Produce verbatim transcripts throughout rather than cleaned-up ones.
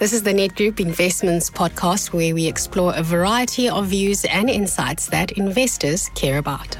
This is the Net Group Investments podcast where we explore a variety of views and insights that investors care about.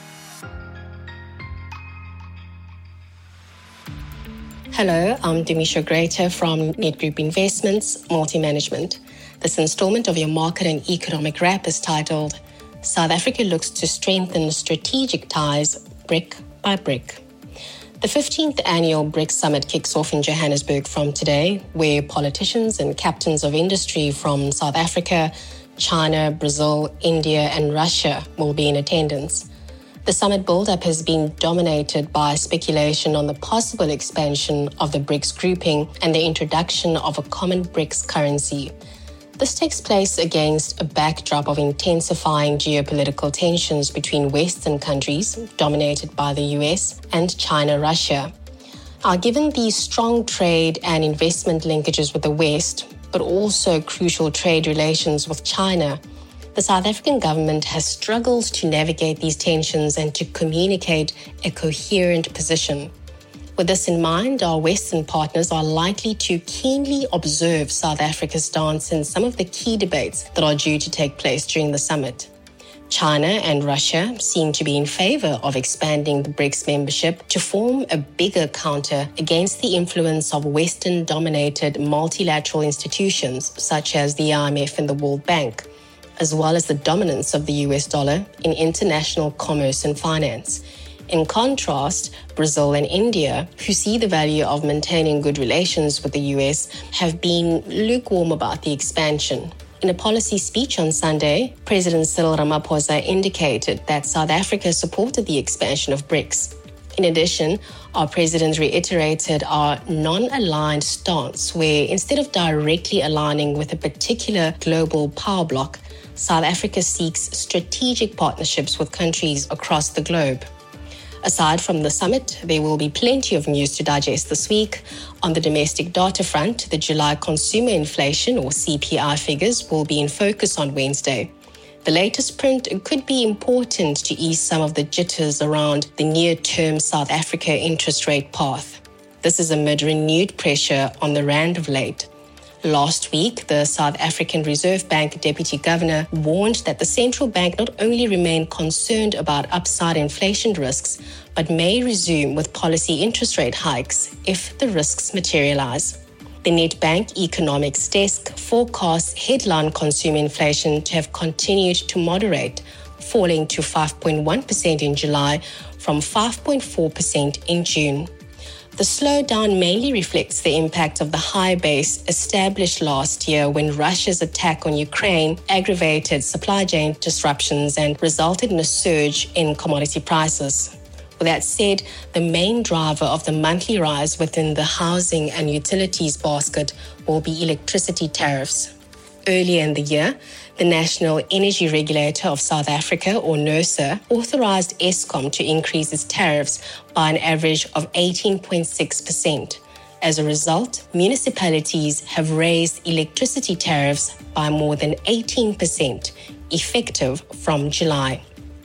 Hello, I'm Demisha Greater from Net Group Investments Multi-Management. This installment of your market and economic wrap is titled South Africa Looks to Strengthen Strategic Ties Brick by Brick. The fifteenth annual BRICS Summit kicks off in Johannesburg from today, where politicians and captains of industry from South Africa, China, Brazil, India, and Russia will be in attendance. The summit build-up has been dominated by speculation on the possible expansion of the BRICS grouping and the introduction of a common BRICS currency. This takes place against a backdrop of intensifying geopolitical tensions between Western countries, dominated by the U S, and China-Russia. Now, given these strong trade and investment linkages with the West, but also crucial trade relations with China, the South African government has struggled to navigate these tensions and to communicate a coherent position. With this in mind, our Western partners are likely to keenly observe South Africa's stance in some of the key debates that are due to take place during the summit. China and Russia seem to be in favor of expanding the BRICS membership to form a bigger counter against the influence of Western-dominated multilateral institutions such as the I M F and the World Bank, as well as the dominance of the U S dollar in international commerce and finance. In contrast, Brazil and India, who see the value of maintaining good relations with the U S, have been lukewarm about the expansion. In a policy speech on Sunday, President Cyril Ramaphosa indicated that South Africa supported the expansion of BRICS. In addition, our president reiterated our non-aligned stance, where instead of directly aligning with a particular global power bloc, South Africa seeks strategic partnerships with countries across the globe. Aside from the summit, there will be plenty of news to digest this week. On the domestic data front, the July consumer inflation or C P I figures will be in focus on Wednesday. The latest print could be important to ease some of the jitters around the near-term South Africa interest rate path. This is amid renewed pressure on the rand of late. Last week, the South African Reserve Bank Deputy Governor warned that the central bank not only remain concerned about upside inflation risks, but may resume with policy interest rate hikes if the risks materialize. The Nedbank Economics Desk forecasts headline consumer inflation to have continued to moderate, falling to five point one percent in July from five point four percent in June. The slowdown mainly reflects the impact of the high base established last year when Russia's attack on Ukraine aggravated supply chain disruptions and resulted in a surge in commodity prices. With that said, the main driver of the monthly rise within the housing and utilities basket will be electricity tariffs. Earlier in the year, the National Energy Regulator of South Africa, or NERSA, authorized Eskom to increase its tariffs by an average of eighteen point six percent. As a result, municipalities have raised electricity tariffs by more than eighteen percent, effective from July.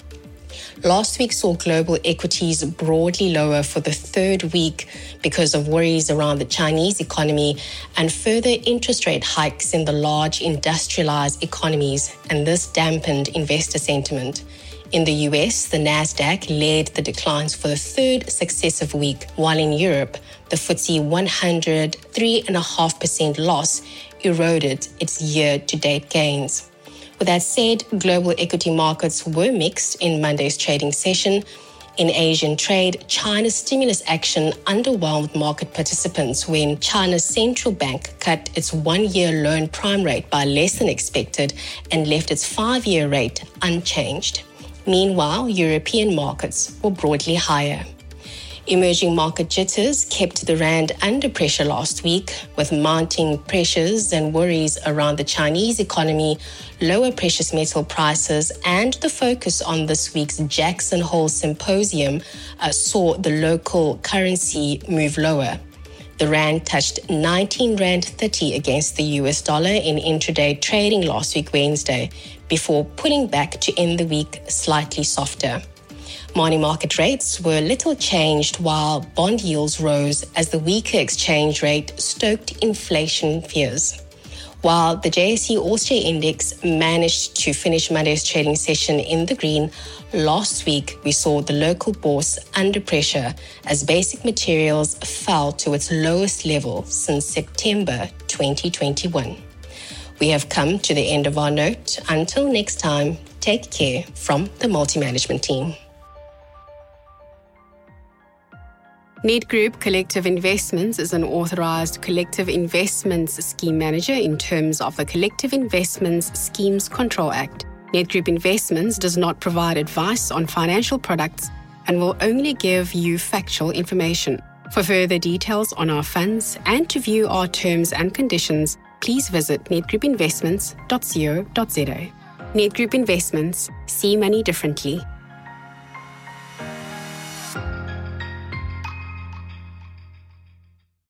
Last week saw global equities broadly lower for the third week because of worries around the Chinese economy and further interest rate hikes in the large industrialized economies, and this dampened investor sentiment. In the U S, the Nasdaq led the declines for the third successive week, while in Europe, the F T S E one hundred three point five percent loss eroded its year-to-date gains. With that said, global equity markets were mixed in Monday's trading session. In Asian trade, China's stimulus action underwhelmed market participants when China's central bank cut its one-year loan prime rate by less than expected and left its five-year rate unchanged. Meanwhile, European markets were broadly higher. Emerging market jitters kept the rand under pressure last week, with mounting pressures and worries around the Chinese economy, lower precious metal prices, and the focus on this week's Jackson Hole Symposium uh, saw the local currency move lower. The rand touched nineteen rand thirty against the U S dollar in intraday trading last week Wednesday, before pulling back to end the week slightly softer. Money market rates were little changed while bond yields rose as the weaker exchange rate stoked inflation fears. While the J S E All-Share Index managed to finish Monday's trading session in the green, last week we saw the local bourse under pressure as basic materials fell to its lowest level since September twenty twenty-one. We have come to the end of our note. Until next time, take care from the multi-management team. Nedgroup Collective Investments is an authorised collective investments scheme manager in terms of the Collective Investments Schemes Control Act. Nedgroup Investments does not provide advice on financial products and will only give you factual information. For further details on our funds and to view our terms and conditions, please visit nedgroup investments dot co dot za. Nedgroup Investments, see money differently.